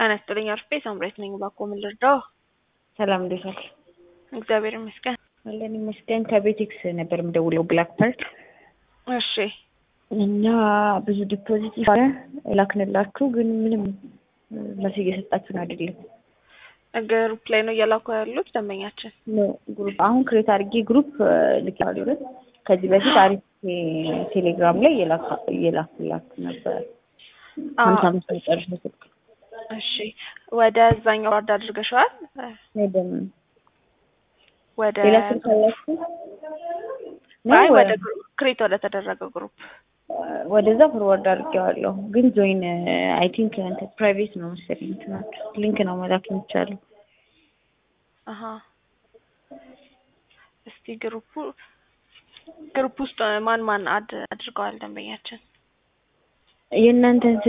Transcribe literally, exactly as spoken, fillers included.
አነስተኛ አርፌ ሳምራይት ነኝ ባኮ ምን ልርዳው? ሰላም ደሳክ እግዚአብሔር ይመስገን አለን ይመስገን ከቤቴክስ ነበር የምደውለው ብላክ ፐርል እሺ እና ብዙ ዲፖዚት ይፋለ ላክንላችሁ ግን ምንም መሰጅ እየሰጣችሁን አይደለም ግሩፕ ላይ ነው እያላኩ ያሉት ደንበኛችን ነው ግሩፕ አሁን ክሬት አድርጌ ግሩፕ ልካለሁ ከዚህ በፊት አሪፍ ቴሌግራም ላይ የላካ የላክላችሁ ነበር ሃምሳ አምስት ጨርሼ ስልክ እሺ ወደ ዛኛው ወርድ አድርገሻል ነደም ወደ ሌላ ስልክ አላችሁ አይ ወደ ክሬት ወደ ተደረገው ግሩፕ ወደዛ ፎርዋርድ አድርጌዋለሁ ግን ጆይን አይ ቲንክ እንት ፕራይቬት ነው መሰለኝ እንትናችሁ ሊንክ ነው መላክ የሚቻለው አሃ እስቲ ግሩፑ ግሩፕ ውስጥ ማን ማን አድ አድርገዋል ደንበኛችን የእናንተን